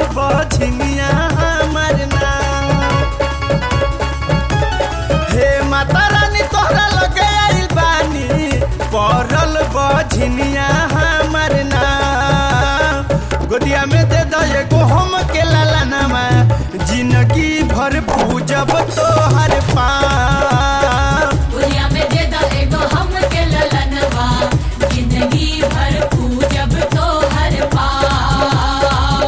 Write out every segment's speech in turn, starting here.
बझनिया हमर नाम। हे माता रानी तोहरा लगे आइल बानी पड़ल बझनिया हमर नाम। गोदिया में दे दो एगो हम के लाला नामा जिंदगी भर पूजब तोहर पाँव। गोदिया में दे दो एगो हम के ललनवा जिंदगी भर पूजब तोहर पाँव।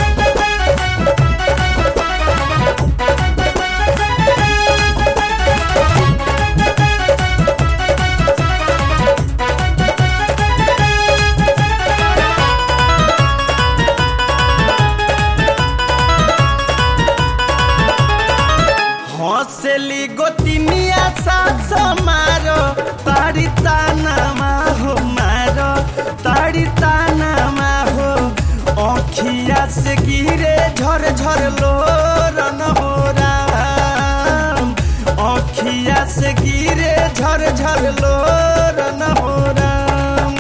हंसली गोतिनिया सास मारो ताड़ी ताना हो मारो ताड़ी ताना हो। आँखिया से गिरे झर झर लोरन हो राम। आँखिया से गिरे झर झर लोरन हो राम।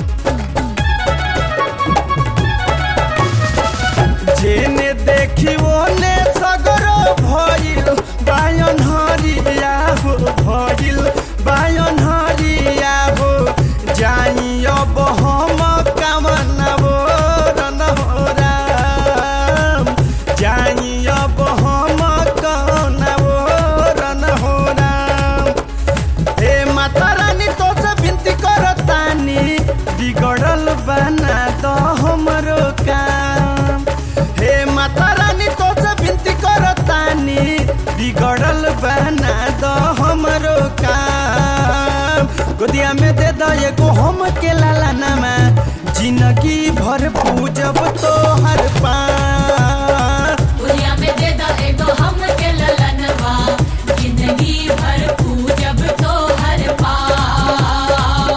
जेने देखी ओने सगरो भइल बायन हरिया हो भइल बायन हरिया हो। जाई अब हम कामनाबो रन हो राम। जाई अब हम कामनाबो रन हो राम। हे माता रानी तो से विनती करतानी बिगड़ल बना दो हमरो काम। हे माता रानी तो से विनती करतानी बिगड़ल बना दो हमरो काम। गोदिया में दे दो एगो हम के लाला नामा जिंदगी भर पूजब तोहर पाँव। गोदिया में दे दो एगो हम के ललनवा जिंदगी भर पूजब तोहर पाँव।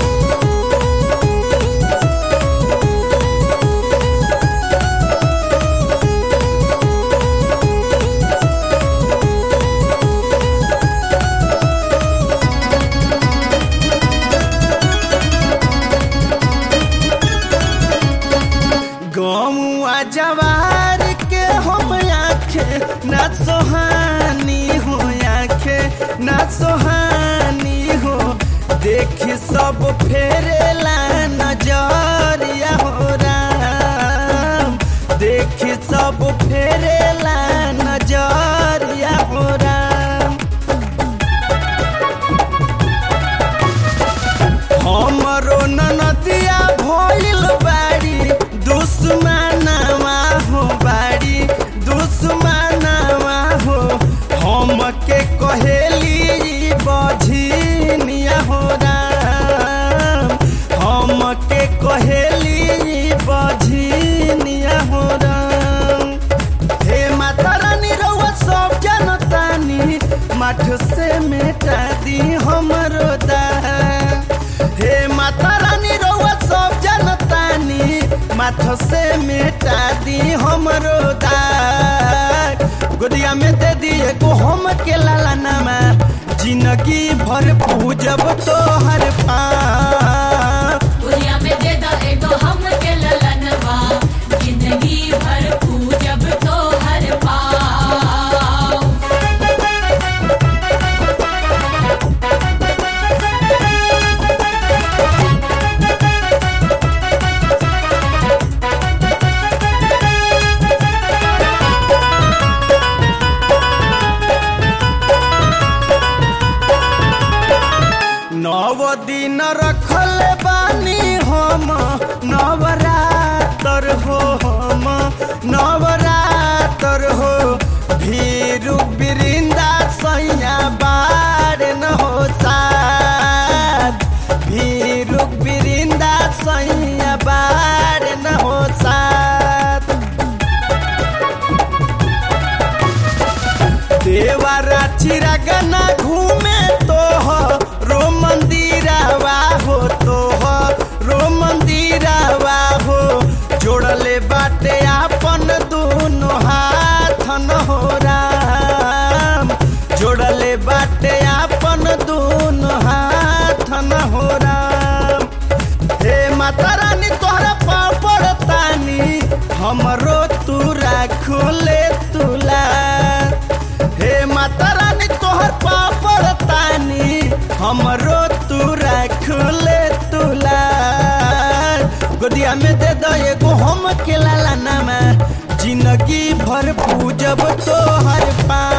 गौआ जवार के हम आखे ना सोहानी हो आखे ना सोहानी हो। देखी सब फेरेला नजरिया हो राम। देखी सब फेरेला नजरिया हो राम। हमरो ननदिया भइल बाड़ी दुश्मनवा हो बाड़ी दुश्मनवा हो। हम के कहेली बझनिया हो राम। हम के कहेली बझनिया हो राम। हे माता रानी रउआ सब जनतानी माठ से मेटा दी हमरो दाग। हे माता रानी रउआ सब जनतानी माथ से मेटा दी हमरो दाग। गोदिया में दे दी एगो हम के लाला नामा जिंदगी भर पूजब तोहर पाँव। गोदिया में दे दो एगो हम के ललनवा जिंदगी भर पूजब तोहर पाँव। नव दिन रखल बानी हम नवरातर हो हम नवरातर हो। भीरू बिरिंदा सैया बार न हो साथ। भीरू बिरिंदा सैया बार न हो साथ। देवरा चिरगना घूमे तो रो मंदिरवा हो तो रो मंदिरवा हो। जोड़ले बाटे आपन दोनों हाथ न हो राम। जोड़ले बाटे आपन दोनों हाथ न हो राम। हे माता रानी तोहरा पाँव पड़तानी हमरो तू राख गोदिया में दे दो एगो हम के लाला नामा जिंदगी भर पूजब तो हर पा